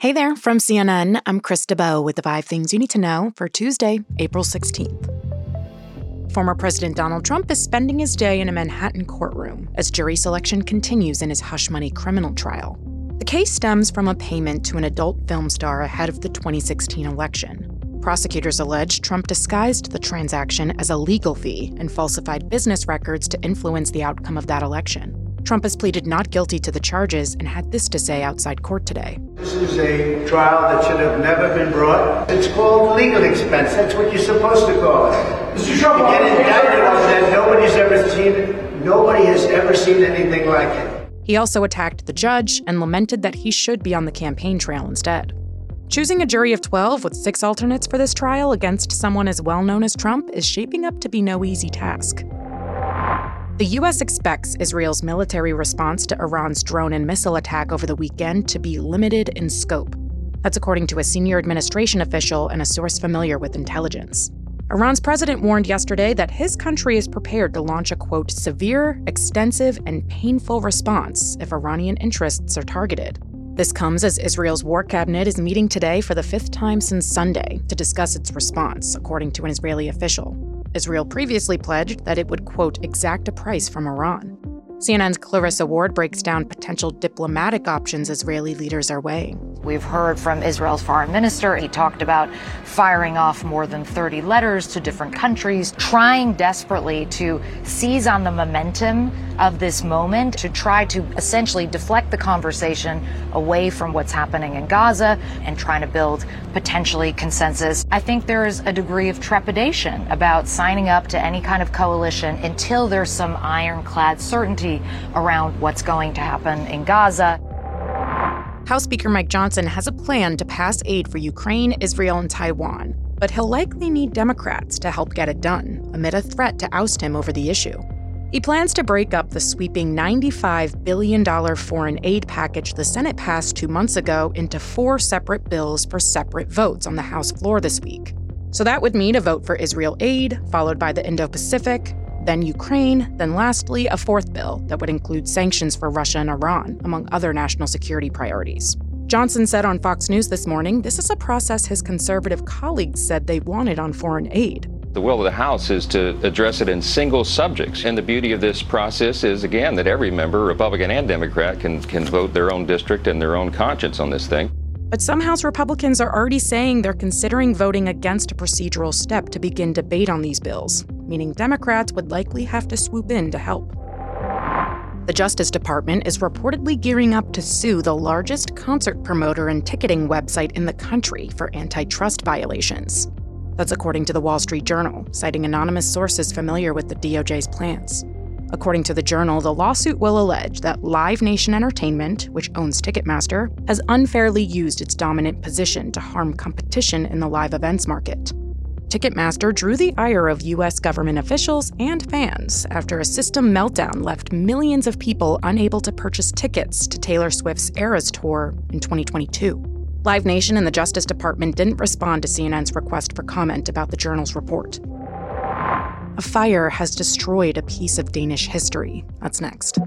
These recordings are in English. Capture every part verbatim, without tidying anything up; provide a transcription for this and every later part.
Hey there, from C N N, I'm Chris DeBow with the five things you need to know for Tuesday, April sixteenth. Former President Donald Trump is spending his day in a Manhattan courtroom as jury selection continues in his hush money criminal trial. The case stems from a payment to an adult film star ahead of the twenty sixteen election. Prosecutors allege Trump disguised the transaction as a legal fee and falsified business records to influence the outcome of that election. Trump has pleaded not guilty to the charges and had this to say outside court today. This is a trial that should have never been brought. It's called legal expense. That's what you're supposed to call it. Mister Trump, you get indicted on that. Nobody's ever seen it. Nobody has ever seen anything like it. He also attacked the judge and lamented that he should be on the campaign trail instead. Choosing a jury of twelve with six alternates for this trial against someone as well-known as Trump is shaping up to be no easy task. The U S expects Israel's military response to Iran's drone and missile attack over the weekend to be limited in scope. That's according to a senior administration official and a source familiar with intelligence. Iran's president warned yesterday that his country is prepared to launch a, quote, severe, extensive, and painful response if Iranian interests are targeted. This comes as Israel's war cabinet is meeting today for the fifth time since Sunday to discuss its response, according to an Israeli official. Israel previously pledged that it would, quote, exact a price from Iran. C N N's Clarissa Ward breaks down potential diplomatic options Israeli leaders are weighing. We've heard from Israel's foreign minister. He talked about firing off more than thirty letters to different countries, trying desperately to seize on the momentum of this moment to try to essentially deflect the conversation away from what's happening in Gaza and trying to build potentially consensus. I think there is a degree of trepidation about signing up to any kind of coalition until there's some ironclad certainty around what's going to happen in Gaza. House Speaker Mike Johnson has a plan to pass aid for Ukraine, Israel, and Taiwan, but he'll likely need Democrats to help get it done, amid a threat to oust him over the issue. He plans to break up the sweeping ninety-five billion dollars foreign aid package the Senate passed two months ago into four separate bills for separate votes on the House floor this week. So that would mean a vote for Israel aid, followed by the Indo-Pacific, then Ukraine, then lastly, a fourth bill that would include sanctions for Russia and Iran, among other national security priorities. Johnson said on Fox News this morning this is a process his conservative colleagues said they wanted on foreign aid. The will of the House is to address it in single subjects. And the beauty of this process is, again, that every member, Republican and Democrat, can, can vote their own district and their own conscience on this thing. But some House Republicans are already saying they're considering voting against a procedural step to begin debate on these bills, meaning Democrats would likely have to swoop in to help. The Justice Department is reportedly gearing up to sue the largest concert promoter and ticketing website in the country for antitrust violations. That's according to the Wall Street Journal, citing anonymous sources familiar with the D O J's plans. According to the Journal, the lawsuit will allege that Live Nation Entertainment, which owns Ticketmaster, has unfairly used its dominant position to harm competition in the live events market. Ticketmaster drew the ire of U S government officials and fans after a system meltdown left millions of people unable to purchase tickets to Taylor Swift's Eras Tour in twenty twenty-two. Live Nation and the Justice Department didn't respond to C N N's request for comment about the Journal's report. A fire has destroyed a piece of Danish history. That's next.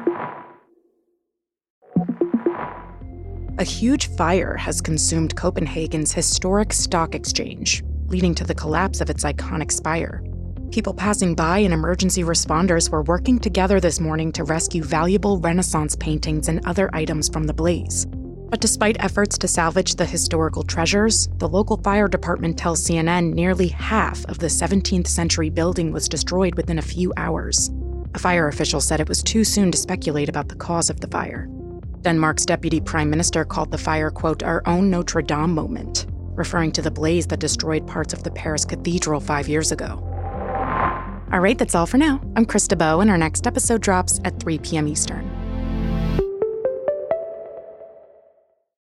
A huge fire has consumed Copenhagen's historic stock exchange, leading to the collapse of its iconic spire. People passing by and emergency responders were working together this morning to rescue valuable Renaissance paintings and other items from the blaze. But despite efforts to salvage the historical treasures, the local fire department tells C N N nearly half of the seventeenth century building was destroyed within a few hours. A fire official said it was too soon to speculate about the cause of the fire. Denmark's deputy prime minister called the fire, quote, our own Notre Dame moment, referring to the blaze that destroyed parts of the Paris cathedral five years ago. All right, that's all for now. I'm Chris DeBow, and our next episode drops at three p.m. Eastern.